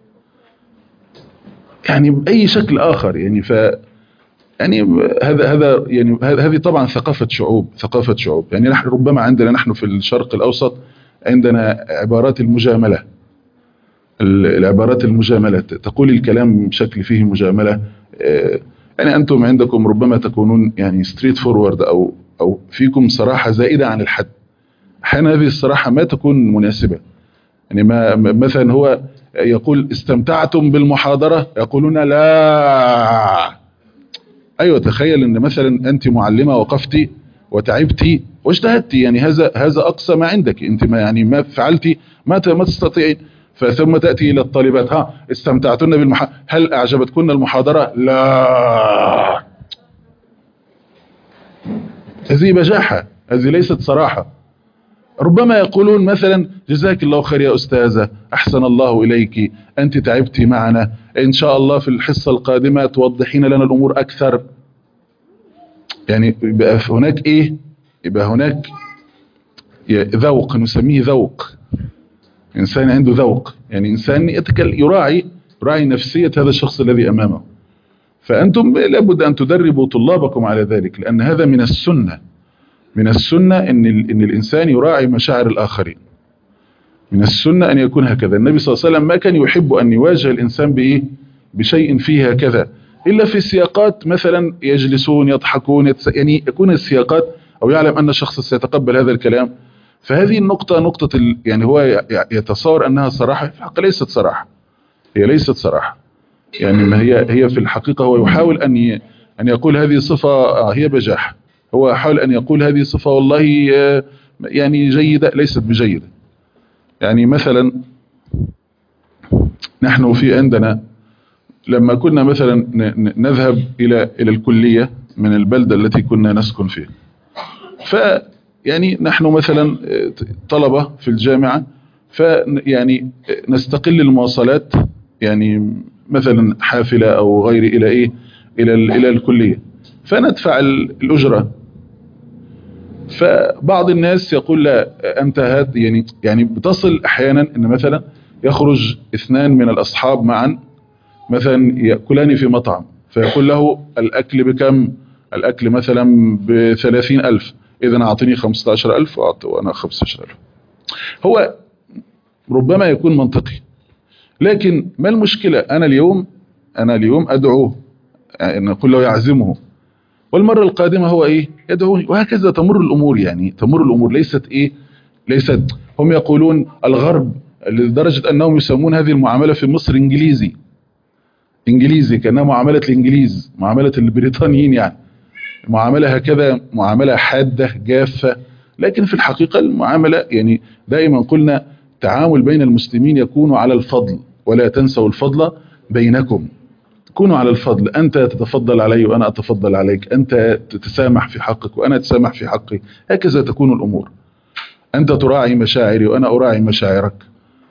يعني بأي شكل آخر. يعني يعني هذا يعني هذه طبعا ثقافة شعوب. يعني نحن ربما عندنا نحن في الشرق الأوسط عندنا عبارات المجاملة، العبارات المجاملة، تقول الكلام بشكل فيه مجاملة. يعني أنتم عندكم ربما تكونون يعني ستريت فورورد أو فيكم صراحة زائدة عن الحد. أحيانا هذه الصراحة ما تكون مناسبة. يعني مثلا هو يقول استمتعتم بالمحاضرة، يقولون لا. أيوة، تخيل أن مثلا أنت معلمة وقفتي وتعبتي واجتهدتي، يعني هذا أقصى ما عندك، أنت ما فعلتي ما تستطيعين. ثم تأتي إلى الطالبات، استمتعتن بالمحاضرة، هل أعجبتكن المحاضرة؟ لا. هذه بجاحة، هذه ليست صراحة. ربما يقولون مثلا جزاك الله خير يا أستاذة، أحسن الله إليك، أنت تعبتي معنا، إن شاء الله في الحصة القادمة توضحين لنا الأمور أكثر. يعني يبقى هناك إيه؟ يبقى هناك ذوق، نسميه ذوق. إنسان عنده ذوق، يعني إنسان يراعي نفسية هذا الشخص الذي أمامه. فأنتم لابد أن تدربوا طلابكم على ذلك، لأن هذا من السنة. من السنة إن الإنسان يراعي مشاعر الآخرين. من السنة أن يكون هكذا. النبي صلى الله عليه وسلم ما كان يحب أن يواجه الإنسان بإيه؟ بشيء فيه هكذا، إلا في سياقات مثلا يجلسون يضحكون يعني يكون السياقات، أو يعلم أن الشخص سيتقبل هذا الكلام. فهذه النقطة نقطة يعني هو يتصور أنها صراحة، في الحقيقة ليست صراحة. هي ليست صراحة، يعني ما هي في الحقيقة هو يحاول أن يقول هذه صفة هي بجاحة. هو يحاول أن يقول هذه صفة والله يعني جيدة، ليست بجيدة. يعني مثلا نحن في عندنا لما كنا مثلا نذهب إلى الكلية من البلدة التي كنا نسكن فيها، فيعني نحن مثلا طلبة في الجامعة، فيعني نستقل المواصلات، يعني مثلا حافلة أو غير إلى إيه، إلى الكلية، فندفع الأجرة. فبعض الناس يقول لا أنت هات، يعني بتصل أحيانا أن مثلا يخرج اثنان من الأصحاب معا مثلا يأكلان في مطعم، فيقول له الأكل بكم؟ الأكل مثلا ب30,000، إذن أعطيني 15,000 وأنا 15,000. هو ربما يكون منطقي، لكن ما المشكلة؟ أنا اليوم أدعوه، يعني نقول له يعزمه، والمرة القادمة هو إيه؟ يدعوني، وهكذا تمر الأمور. يعني تمر الأمور، ليست هم يقولون الغرب لدرجة أنهم يسمون هذه المعاملة في مصر إنجليزي، كأنها معاملة الإنجليز، معاملة البريطانيين، يعني معاملة هكذا، معاملة حادة جافة. لكن في الحقيقة المعاملة يعني دائما قلنا تعامل بين المسلمين يكون على الفضل، ولا تنسوا الفضل بينكم. كونوا على الفضل، أنت تتفضل علي وأنا أتفضل عليك، أنت تتسامح في حقك وأنا أتسامح في حقي، هكذا تكون الأمور. أنت تراعي مشاعري وأنا أراعي مشاعرك.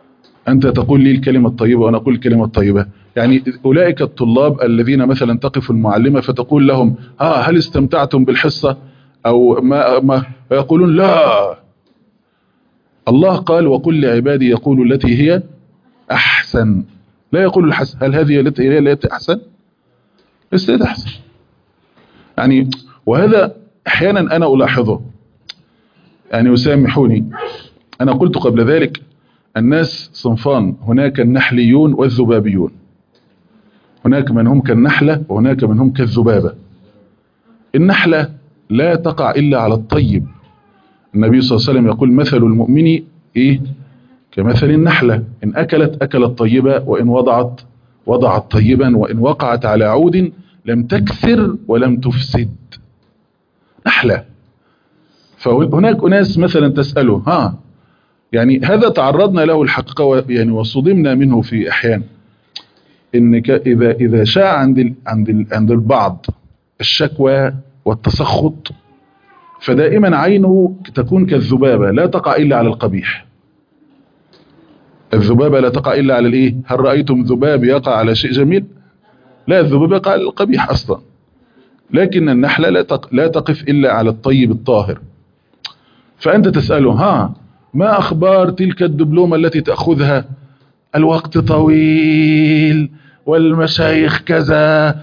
أنت تقول لي الكلمة الطيبة وأنا أقول الكلمة الطيبة. يعني أولئك الطلاب الذين مثلا تقف المعلمة فتقول لهم هل استمتعتم بالحصة أو ما يقولون لا. الله قال وقل لعبادي يقولوا التي هي أحسن، لا يقول الحسن. هل هذه التي أحسن؟ ليست أحسن. يعني وهذا أحيانا أنا ألاحظه، يعني وسامحوني، أنا قلت قبل ذلك الناس صنفان، هناك النحليون والذبابيون، هناك من هم كالنحلة وهناك من هم كالذبابة. النحلة لا تقع إلا على الطيب. النبي صلى الله عليه وسلم يقول مثل المؤمن إيه؟ كمثل النحلة، إن أكلت أكلت طيبة، وإن وضعت طيبا، وإن وقعت على عود لم تكثر ولم تفسد. نحلة. فهناك أناس مثلا تسأله يعني هذا تعرضنا له الحقيقة، يعني وصدمنا منه في أحيان، إنك إذا شاء عند البعض الشكوى والتسخط، فدائما عينه تكون كالذبابة لا تقع إلا على القبيح. الذبابة لا تقع إلا على الإيه؟ هل رأيتم ذباب يقع على شيء جميل؟ لا، الذباب يقع على القبيح أصلا. لكن النحلة لا تقف إلا على الطيب الطاهر. فأنت تسأله ما أخبار تلك الدبلومة التي تأخذها؟ الوقت طويل والمشايخ كذا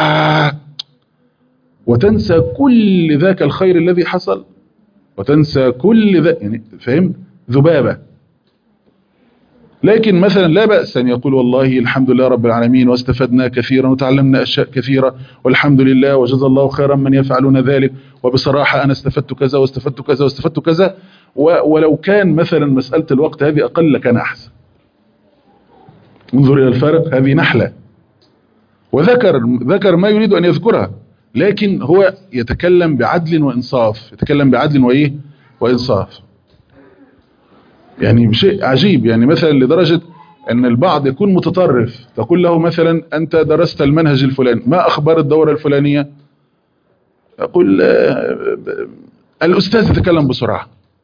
وتنسى كل ذاك الخير الذي حصل، وتنسى كل ذا، يعني فهم؟ ذبابة. لكن مثلا لا بأس أن يقول والله الحمد لله رب العالمين واستفدنا كثيرا وتعلمنا أشياء كثيرة والحمد لله وجزا الله خيرا من يفعلون ذلك، وبصراحة أنا استفدت كذا واستفدت كذا واستفدت كذا، ولو كان مثلا مسألة الوقت هذه أقل كان أحسن. انظر إلى الفارق، هذه نحلة وذكر ما يريد أن يذكرها، لكن هو يتكلم بعدل وإنصاف، يتكلم بعدل وإنصاف. يعني شيء عجيب، يعني مثلا لدرجة أن البعض يكون متطرف، تقول له مثلا أنت درست المنهج الفلاني، ما أخبار الدورة الفلانية؟ يقول الأستاذ يتكلم بسرعة،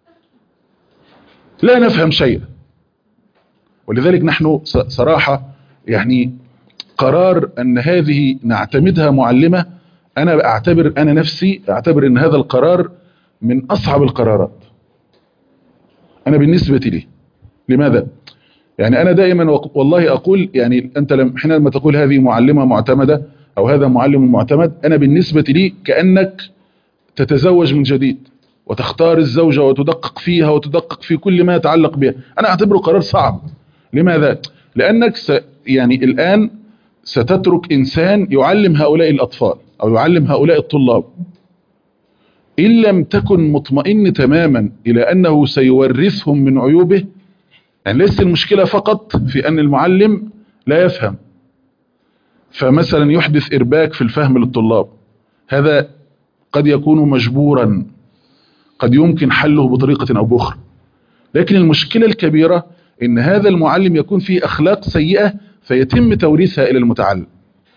لا نفهم شيء. ولذلك نحن صراحة يعني قرار أن هذه نعتمدها معلمة، أنا نفسي أعتبر أن هذا القرار من أصعب القرارات أنا بالنسبة لي. لماذا؟ يعني أنا دائما والله أقول، يعني أنت حينما تقول هذه معلمة معتمدة أو هذا معلم معتمد، أنا بالنسبة لي كأنك تتزوج من جديد وتختار الزوجة وتدقق فيها وتدقق في كل ما يتعلق بها. أنا أعتبره قرار صعب. لماذا؟ لأنك يعني الآن ستترك إنسان يعلم هؤلاء الأطفال أو يعلم هؤلاء الطلاب، إن لم تكن مطمئن تماما إلى أنه سيورثهم من عيوبه. يعني ليس المشكلة فقط في أن المعلم لا يفهم، فمثلا يحدث إرباك في الفهم للطلاب، هذا قد يكون مجبورا، قد يمكن حله بطريقة أو بأخرى. لكن المشكلة الكبيرة إن هذا المعلم يكون فيه أخلاق سيئة فيتم توريثها إلى المتعلم،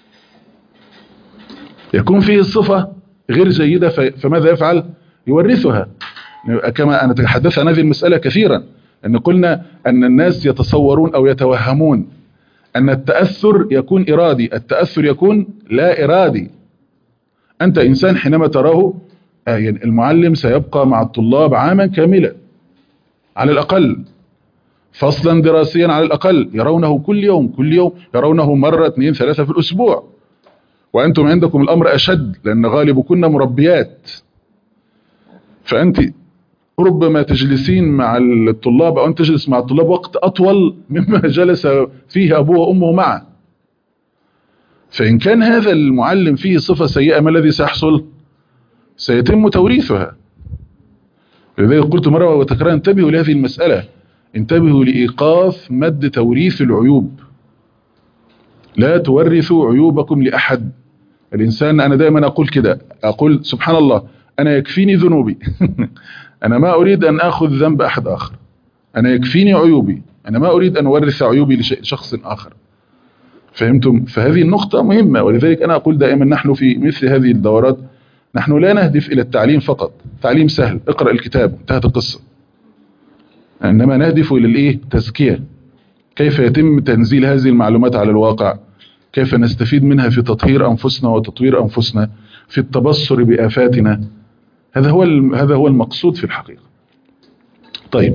يكون فيه الصفة غير جيدة فماذا يفعل؟ يورثها. كما أنا تحدثت عن هذه المسألة كثيرا، أن قلنا أن الناس يتصورون أو يتوهمون أن التأثر يكون إرادي، التأثر يكون لا إرادي. أنت إنسان حينما تراه، يعني المعلم سيبقى مع الطلاب عاما كاملا على الأقل، فصلا دراسيا على الأقل، يرونه كل يوم يرونه مرة 2 3 في الأسبوع، وأنتم عندكم الأمر أشد لأن غالبكن مربيات. فأنت ربما تجلسين مع الطلاب أو أن تجلس مع الطلاب وقت أطول مما جلس فيه أبوه وأمه معه. فإن كان هذا المعلم فيه صفة سيئة، ما الذي سيحصل؟ سيتم توريثها. لذلك قلت مرة وتكرار، انتبهوا لهذه المسألة، انتبهوا لإيقاف مد توريث العيوب. لا تورثوا عيوبكم لأحد. الإنسان، أنا دائما أقول كده، أقول سبحان الله، أنا يكفيني ذنوبي أنا ما أريد أن أخذ ذنب أحد آخر، أنا يكفيني عيوبي، أنا ما أريد أن أورث عيوبي لشخص آخر. فهمتم؟ فهذه النقطة مهمة. ولذلك أنا أقول دائما نحن في مثل هذه الدورات نحن لا نهدف إلى التعليم فقط، تعليم سهل، اقرأ الكتاب انتهت القصة، إنما نهدف إلى الإيه؟ تزكية. كيف يتم تنزيل هذه المعلومات على الواقع، كيف نستفيد منها في تطهير أنفسنا وتطوير أنفسنا، في التبصر بآفاتنا. هذا هو المقصود في الحقيقة. طيب،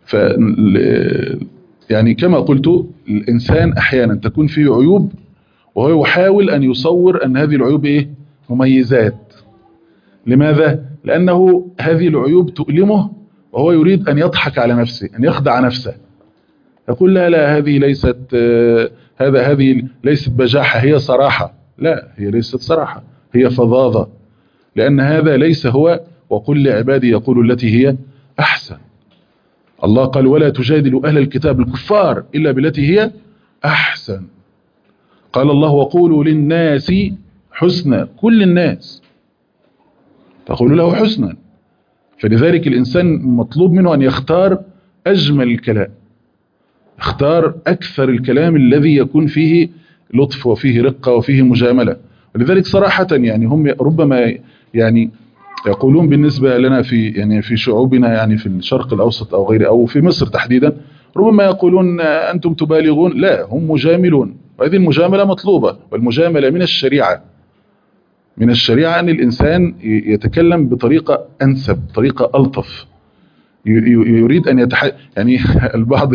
يعني كما قلت، الإنسان أحيانا تكون فيه عيوب وهو يحاول أن يصور أن هذه العيوب إيه؟ مميزات. لماذا؟ لأنه هذه العيوب تؤلمه وهو يريد أن يضحك على نفسه، أن يخدع نفسه، يقول لا لا، هذه ليست هذه ليست بجاحة، هي صراحة. لا، هي ليست صراحة، هي فظاظة، لأن هذا ليس هو. وقل لعبادي يقولوا التي هي أحسن. الله قال ولا تجادلوا أهل الكتاب الكفار إلا بالتي هي أحسن. قال الله وقولوا للناس حسنا، كل الناس تقول له حسنا. فلذلك الإنسان مطلوب منه أن يختار أجمل الكلام، اختار أكثر الكلام الذي يكون فيه لطف وفيه رقة وفيه مجاملة. ولذلك صراحة يعني هم ربما يعني يقولون بالنسبة لنا في شعوبنا، يعني في الشرق الأوسط أو غيره أو في مصر تحديدا، ربما يقولون أنتم تبالغون. لا، هم مجاملون، وهذه المجاملة مطلوبة. والمجاملة من الشريعة، من الشريعة أن الإنسان يتكلم بطريقة أنسب، طريقة ألطف. يريد أن يعني البعض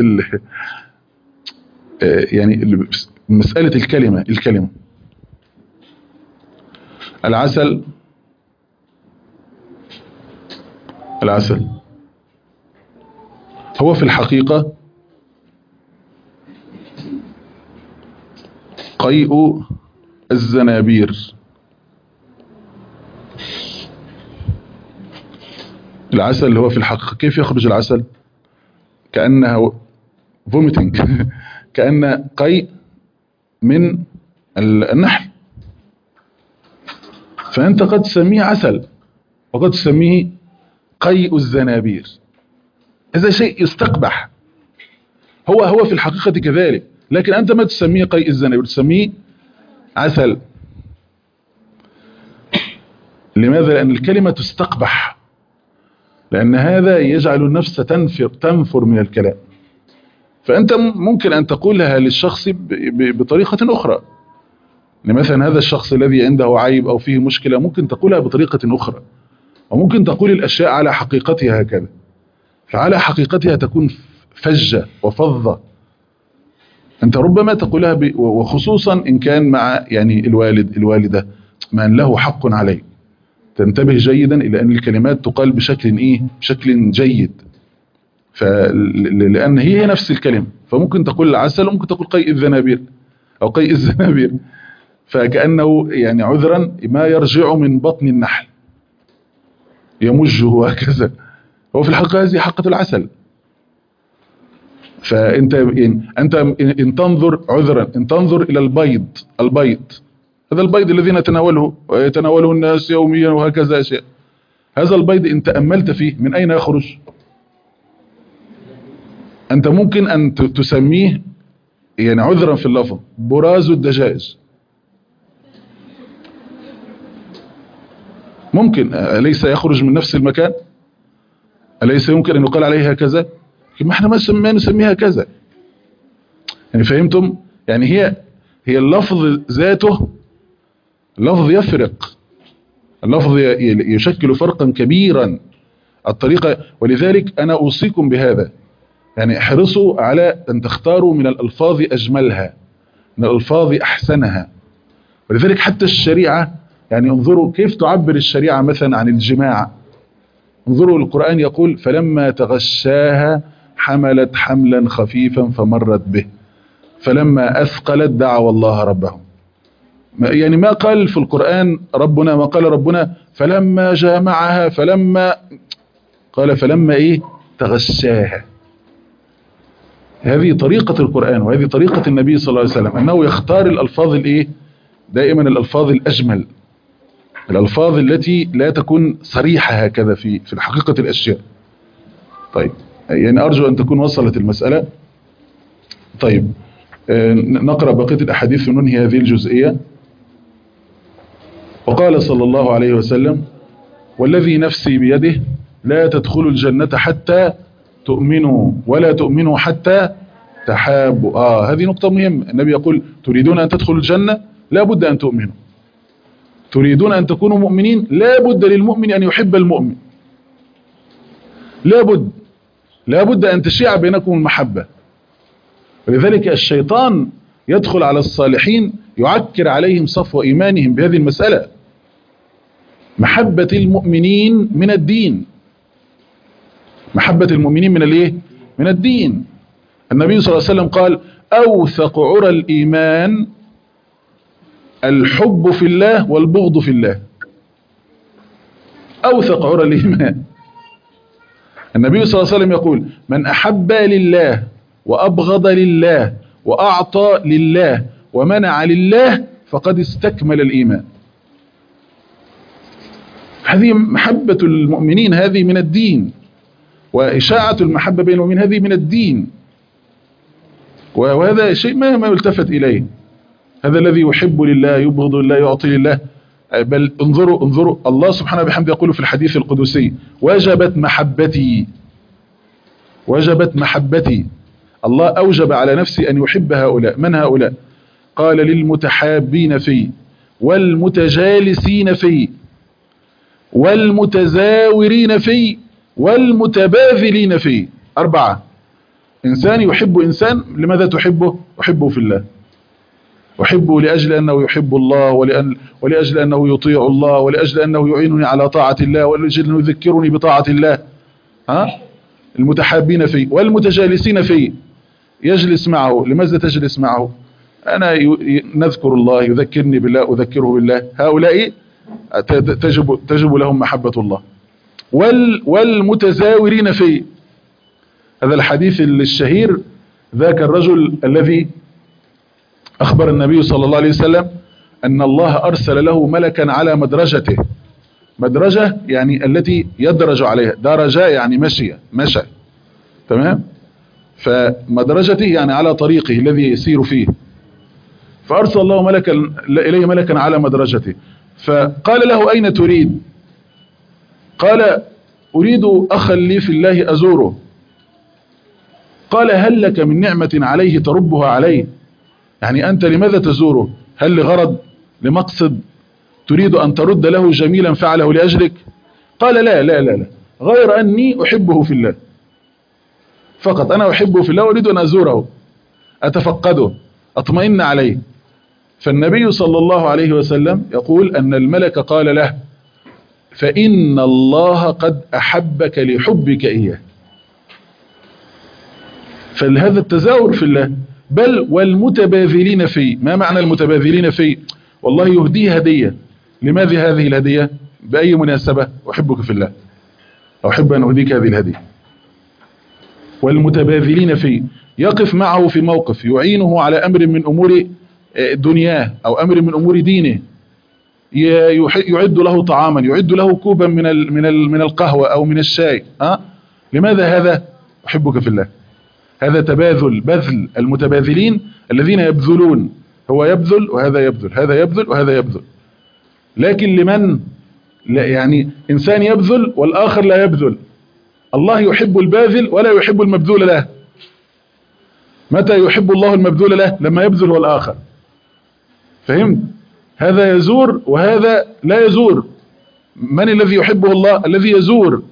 يعني مسألة الكلمة العسل هو في الحقيقة قيء الزنابير. العسل اللي هو في الحقيقة كيف يخرج العسل؟ كأنه فوميتنج كأن قيء من النحل. فأنت قد تسميه عسل وقد تسميه قيء الزنابير. هذا شيء يستقبح، هو في الحقيقة كذلك، لكن أنت ما تسميه قيء الزنابير، تسميه عسل. لماذا؟ لأن الكلمة تستقبح، لأن هذا يجعل النفس تنفر من الكلام. فأنت ممكن أن تقولها للشخص بطريقة أخرى. مثلا هذا الشخص الذي عنده عيب أو فيه مشكلة ممكن تقولها بطريقة أخرى، وممكن تقول الأشياء على حقيقتها هكذا، فعلى حقيقتها تكون فجة وفظة. أنت ربما تقولها وخصوصا إن كان مع يعني الوالدة من له حق عليه. تنتبه جيدا إلى أن الكلمات تقال بشكل جيد، لأن هي نفس الكلمة. فممكن تقول العسل وممكن تقول قيء الزنابير أو قيء الزنابير، فكأنه يعني عذرا ما يرجع من بطن النحل يمجه هكذا. هو في الحقيقة هذه حقة العسل. فأنت إن تنظر عذرا، إن تنظر إلى البيض، هذا البيض الذي يتناوله الناس يوميا وهكذا أشياء. هذا البيض إن تأملت فيه من أين يخرج؟ أنت ممكن أن تسميه يعني عذرا في اللفظ براز الدجاج. ممكن، أليس يخرج من نفس المكان؟ أليس يمكن أن يقال عليه هكذا؟ ما احنا ما نسميها كذا. يعني فهمتم؟ يعني هي اللفظ ذاته، اللفظ يفرق، اللفظ يشكل فرقا كبيرا الطريقة. ولذلك أنا أوصيكم بهذا، يعني احرصوا على أن تختاروا من الألفاظ أجملها، من الألفاظ أحسنها. ولذلك حتى الشريعة، يعني انظروا كيف تعبر الشريعة مثلا عن الجماع. انظروا القرآن يقول فلما تغشاها حملت حملا خفيفا فمرت به فلما أثقلت دعوا الله ربهم. يعني ما قال في القرآن ربنا، ما قال ربنا فلما جامعها، قال فلما تغشاها. هذه طريقة القرآن وهذه طريقة النبي صلى الله عليه وسلم، أنه يختار الألفاظ دائما الألفاظ الأجمل، الألفاظ التي لا تكون صريحة هكذا في حقيقة الأشياء. طيب، يعني أرجو أن تكون وصلت المسألة. طيب، نقرأ بقية الأحاديث وننهي هذه الجزئية. وقال صلى الله عليه وسلم والذي نفسي بيده لا تدخلوا الجنة حتى تؤمنوا ولا تؤمنوا حتى تحابوا. هذه نقطة مهمة. النبي يقول تريدون أن تدخلوا الجنة لا بد أن تؤمنوا، تريدون أن تكونوا مؤمنين لا بد للمؤمن أن يحب المؤمن، لا بد أن تشيع بينكم المحبة. ولذلك الشيطان يدخل على الصالحين يعكر عليهم صفو إيمانهم بهذه المسألة. محبة المؤمنين من الدين، محبة المؤمنين من الايه؟ من الدين. النبي صلى الله عليه وسلم قال أوثق عرى الإيمان الحب في الله والبغض في الله. أوثق عرى الإيمان. النبي صلى الله عليه وسلم يقول من أحب لله وأبغض لله وأعطى لله ومنع لله فقد استكمل الإيمان. هذه محبة المؤمنين، هذه من الدين، وإشاعة المحبة بين المؤمنين هذه من الدين، وهذا شيء ما يلتفت إليه. هذا الذي يحب لله يبغض لله يعطي لله. بل انظروا الله سبحانه وبحمده يقول في الحديث القدسي وجبت محبتي، وجبت محبتي. الله أوجب على نفسه أن يحب هؤلاء. من هؤلاء؟ قال للمتحابين فيه والمتجالسين فيه والمتزاورين فيه والمتباذلين فيه. 4. إنسان يحب إنسان، لماذا تحبه؟ أحبه في الله، أحبه لأجل أنه يحب الله، ولأجل أنه يطيع الله، ولأجل أنه يعينني على طاعة الله، ولأجل أنه يذكرني بطاعة الله. المتحابين فيه والمتجالسين فيه. يجلس معه، لماذا تجلس معه؟ أنا نذكر الله، يذكرني بالله، أذكره بالله. هؤلاء تجب لهم محبة الله. والمتزاورين فيه. هذا الحديث الشهير، ذاك الرجل الذي أخبر النبي صلى الله عليه وسلم أن الله أرسل له ملكا على مدرجته. مدرجة يعني التي يدرج عليها، درجة يعني مشى، تمام؟ فمدرجته يعني على طريقه الذي يسير فيه. فأرسل الله إليه ملكا على مدرجته، فقال له أين تريد؟ قال أريد أخا لي في الله أزوره. قال هل لك من نعمة عليه تربها عليه؟ يعني أنت لماذا تزوره؟ هل لغرض، لمقصد، تريد أن ترد له جميلا فعله لأجلك؟ قال لا لا لا لا، غير أني أحبه في الله فقط. أنا أحبه في الله وأريد أن أزوره، أتفقده، أطمئن عليه. فالنبي صلى الله عليه وسلم يقول أن الملك قال له فإن الله قد أحبك لحبك إياه. فلهذا التزاور في الله. بل والمتباذلين فيه. ما معنى المتباذلين فيه؟ والله يهديه هدية. لماذا هذه الهدية؟ بأي مناسبة؟ أحبك في الله، أحب أن أهديك هذه الهدية. والمتباذلين فيه، يقف معه في موقف، يعينه على أمر من أمور دنياه أو أمر من أمور دينه، يعد له طعاما، يعد له كوبا من القهوة أو من الشاي. لماذا هذا؟ أحبك في الله. هذا تباذل، بذل. المتباذلين الذين يبذلون، هو يبذل وهذا يبذل، هذا يبذل وهذا يبذل. لكن لمن؟ لا، يعني إنسان يبذل والآخر لا يبذل. الله يحب الباذل ولا يحب المبذول له. متى يحب الله المبذول له؟ لما يبذل هو الآخر. فهمت؟ هذا يزور وهذا لا يزور. من الذي يحبه الله؟ الذي يزور.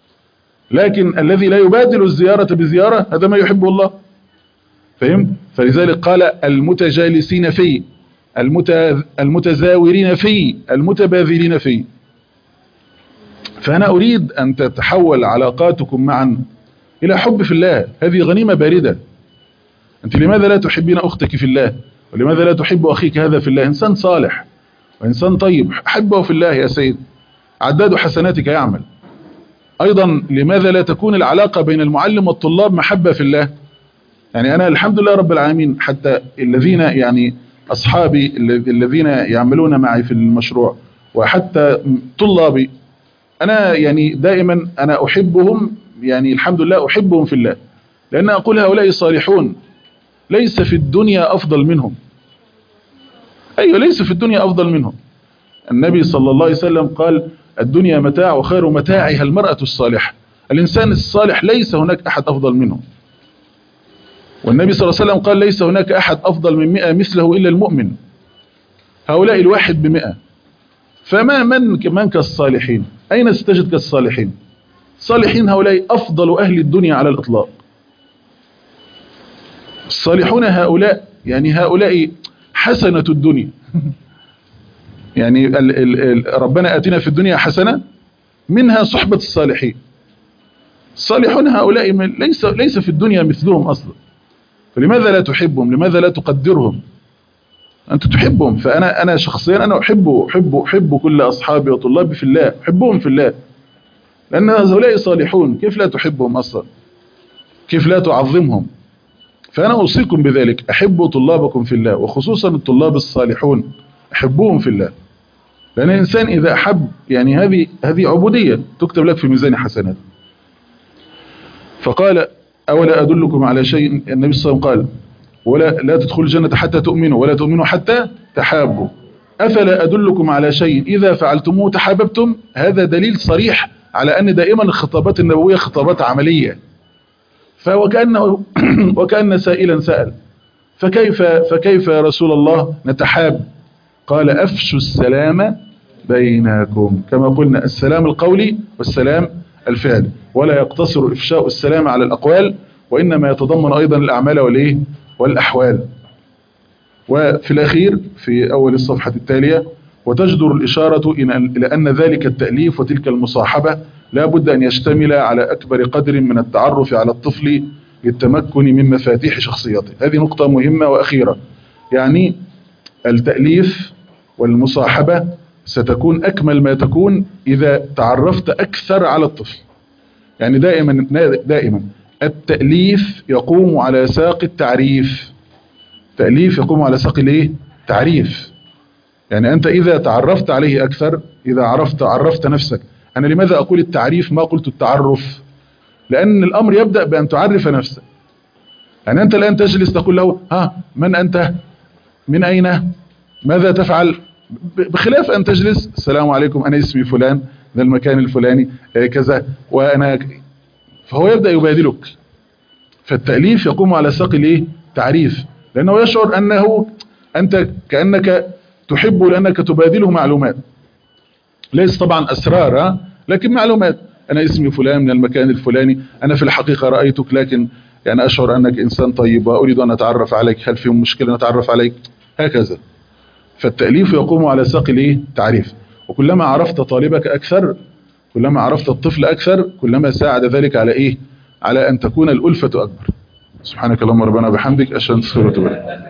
لكن الذي لا يبادل الزيارة بزيارة هذا ما يحبه الله. فهمت؟ فلذلك قال المتجالسين فيه، المتزاورين فيه، المتباذلين فيه. فأنا أريد أن تتحول علاقاتكم معا إلى حب في الله. هذه غنيمة باردة. أنت لماذا لا تحبين أختك في الله؟ ولماذا لا تحب أخيك هذا في الله؟ إنسان صالح وإنسان طيب، أحبه في الله يا سيد، عداد حسناتك يعمل. أيضا لماذا لا تكون العلاقة بين المعلم والطلاب محبة في الله؟ يعني أنا الحمد لله رب العالمين، حتى الذين يعني أصحابي الذين يعملون معي في المشروع وحتى طلابي، أنا يعني دائما أنا أحبهم، يعني الحمد لله أحبهم في الله، لأن أقول هؤلاء صالحون ليس في الدنيا أفضل منهم. أيوة، ليس في الدنيا أفضل منهم. النبي صلى الله عليه وسلم قال الدنيا متاع وخير متاعها المرأة الصالحة. الإنسان الصالح ليس هناك أحد أفضل منه. والنبي صلى الله عليه وسلم قال ليس هناك أحد أفضل من 100 مثله إلا المؤمن. هؤلاء الواحد ب100. فما من كالصالحين؟ أين ستجد كالصالحين؟ الصالحين هؤلاء أفضل أهل الدنيا على الإطلاق. الصالحون هؤلاء يعني هؤلاء حسنة الدنيا. يعني ربنا آتنا في الدنيا حسنة منها صحبة الصالحين. الصالحون هؤلاء ليس في الدنيا مثلهم أصلا، فلماذا لا تحبهم؟ لماذا لا تقدرهم؟ أنت تحبهم. فأنا شخصيا أنا أحب كل أصحابي وطلابي في الله، أحبهم في الله، لأن هؤلاء صالحون. كيف لا تحبهم أصلا؟ كيف لا تعظمهم؟ فأنا أوصيكم بذلك، أحبوا طلابكم في الله، وخصوصا الطلاب الصالحون أحبوهم في الله. لأن الإنسان إذا أحب، يعني هذه عبودية تكتب لك في ميزان حسنات. فقال أولا أدلكم على شيء، النبي صلى الله عليه وسلم قال ولا لا تدخلوا الجنة حتى تؤمنوا ولا تؤمنوا حتى تحابوا. أفلا أدلكم على شيء إذا فعلتموه تحاببتم. هذا دليل صريح على أن دائما الخطابات النبوية خطابات عملية. وكأن سائلا سأل فكيف يا رسول الله نتحاب؟ قال أفشوا السلام بينكم. كما قلنا السلام القولي والسلام الفعلي، ولا يقتصر إفشاء السلام على الأقوال، وإنما يتضمن أيضا الأعمال والأحوال. وفي الأخير في أول الصفحة التالية وتجدر الإشارة إلى أن ذلك التأليف وتلك المصاحبة لا بد أن يشتمل على أكبر قدر من التعرف على الطفل للتمكن من مفاتيح شخصيته. هذه نقطة مهمة وأخيرة. يعني التأليف والمصاحبة ستكون أكمل ما تكون إذا تعرفت أكثر على الطفل. يعني دائما التأليف يقوم على ساق التعريف. تأليف يقوم على ساق الايه؟ تعريف. يعني أنت إذا تعرفت عليه أكثر، إذا عرفت نفسك. أنا لماذا أقول التعريف ما قلت التعرف؟ لأن الأمر يبدأ بأن تعرف نفسك. يعني أنت الآن تجلس تقول له من أنت؟ من أين؟ ماذا تفعل؟ بخلاف أن تجلس السلام عليكم أنا اسمي فلان ذا المكان الفلاني كذا وأنا، فهو يبدأ يبادلك. فالتأليف يقوم على ساق الايه؟ تعريف، لأنه يشعر أنه أنت كأنك تحبه لأنك تبادله معلومات، ليس طبعا أسرار لكن معلومات. أنا اسمي فلان من المكان الفلاني، أنا في الحقيقة رأيتك لكن يعني أشعر أنك إنسان طيب وأريد أن أتعرف عليك، هل في مشكلة نتعرف عليك؟ هكذا. فالتأليف يقوم على ساق الايه؟ تعريف. وكلما عرفت طالبك أكثر، كلما عرفت الطفل أكثر، كلما ساعد ذلك على إيه؟ على أن تكون الألفة أكبر. سبحانك اللهم ربنا وبحمدك أشهد أن لا إله إلا أنت.